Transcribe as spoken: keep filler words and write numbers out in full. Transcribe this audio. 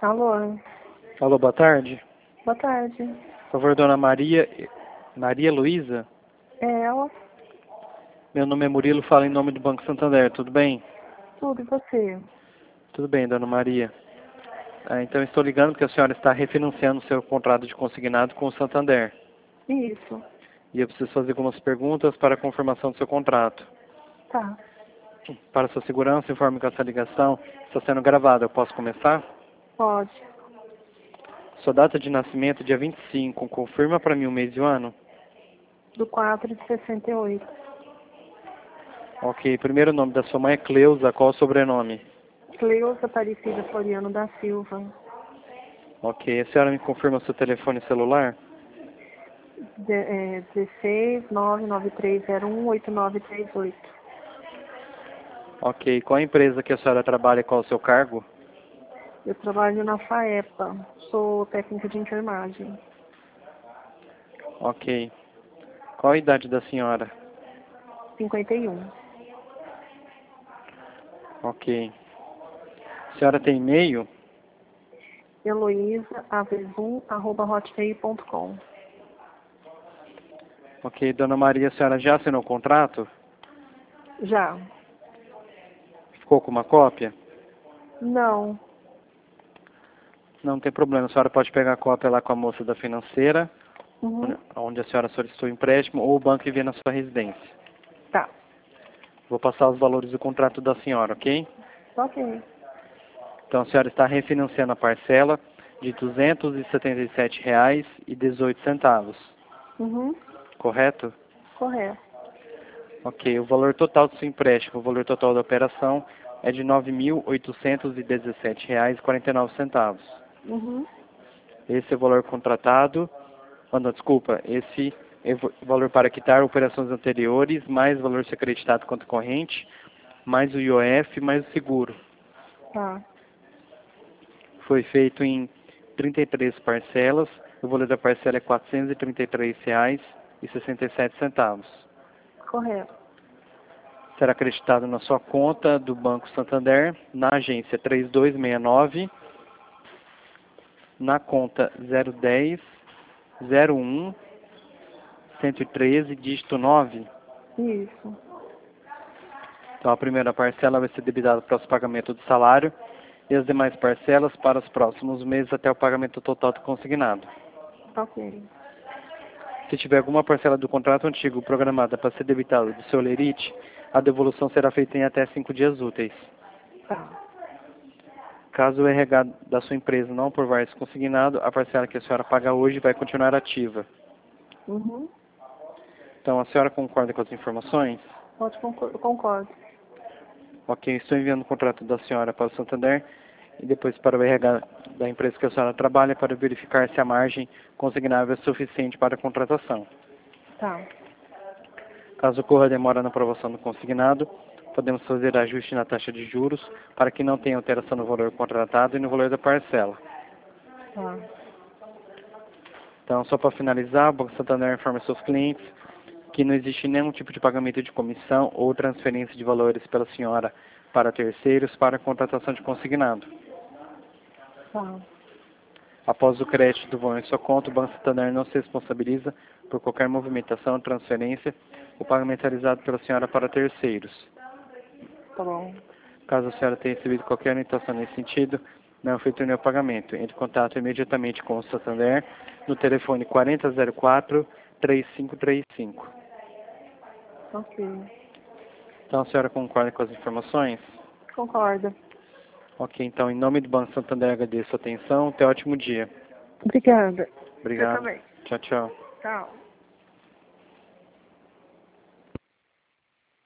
Alô? Alô, boa tarde. Boa tarde. Por favor, dona Maria, Maria Luísa? É ela? Meu nome é Murilo, falo em nome do Banco Santander, tudo bem? Tudo, e você? Tudo bem, dona Maria. Ah, então estou ligando porque a senhora está refinanciando o seu contrato de consignado com o Santander. Isso. E eu preciso fazer algumas perguntas para a confirmação do seu contrato. Tá. Para sua segurança, informe que essa ligação está sendo gravada. Eu posso começar? Pode. Sua data de nascimento, dia vinte e cinco. Confirma para mim o mês e o ano? Do quatro de sessenta e oito. Ok. Primeiro nome da sua mãe é Cleusa. Qual o sobrenome? Cleusa Aparecida Floriano da Silva. Ok. A senhora me confirma seu telefone celular? De, é, dezesseis, nove nove três zero um, oito nove três oito. Ok. Qual a empresa que a senhora trabalha e qual o seu cargo? Eu trabalho na FAEPA. Sou técnica de enfermagem. Ok. Qual a idade da senhora? cinquenta e um. Ok. A senhora tem e-mail? Heloísa Avezum, arroba hotmail ponto com. Ok. Dona Maria, a senhora já assinou o contrato? Já. Ficou com uma cópia? Não. Não tem problema. A senhora pode pegar a cópia lá com a moça da financeira, Uhum. onde a senhora solicitou o empréstimo, ou o banco envia na sua residência. Tá. Vou passar os valores do contrato da senhora, ok? Ok. Então a senhora está refinanciando a parcela de duzentos e setenta e sete reais e dezoito centavos, Uhum. correto? Correto. Ok, o valor total do seu empréstimo, o valor total da operação é de nove mil oitocentos e dezessete reais e quarenta e nove centavos. Uhum. Esse é o valor contratado, oh, não, desculpa, esse é o valor para quitar operações anteriores, mais o valor ser acreditado conta corrente, mais o I O F, mais o seguro. Tá. Foi feito em trinta e três parcelas, o valor da parcela é quatrocentos e trinta e três reais e sessenta e sete centavos. Correto. Será acreditado na sua conta do Banco Santander, na agência três dois seis nove, na conta zero dez, zero um, cento e treze, dígito nove. Isso. Então a primeira parcela vai ser debitada para o pagamento do salário e as demais parcelas para os próximos meses até o pagamento total do consignado. Ok. Se tiver alguma parcela do contrato antigo programada para ser debitada do seu lerite, a devolução será feita em até cinco dias úteis. Tá. Caso o R H da sua empresa não aprovar esse consignado, a parcela que a senhora paga hoje vai continuar ativa. Uhum. Então, a senhora concorda com as informações? Pode concor eu concordo. Ok, estou enviando o contrato da senhora para o Santander e depois para o R H da empresa que a senhora trabalha para verificar se a margem consignável é suficiente para a contratação. Tá. Caso ocorra demora na aprovação do consignado, podemos fazer ajuste na taxa de juros para que não tenha alteração no valor contratado e no valor da parcela. Tá. Então, só para finalizar, o Banco Santander informa seus clientes que não existe nenhum tipo de pagamento de comissão ou transferência de valores pela senhora para terceiros para a contratação de consignado. Tá. Após o crédito do valor em sua conta, o Banco Santander não se responsabiliza por qualquer movimentação, transferência ou pagamento realizado pela senhora para terceiros. Tá bom. Caso a senhora tenha recebido qualquer orientação nesse sentido, não efetue o pagamento. Entre em contato imediatamente com o Santander no telefone quarenta zero quatro, três cinco três cinco. Ok. Então a senhora concorda com as informações? Concordo. Ok, então em nome do Banco Santander agradeço a atenção. Tenha um ótimo dia. Obrigada. Você Obrigado. também. Tchau, tchau. Tchau.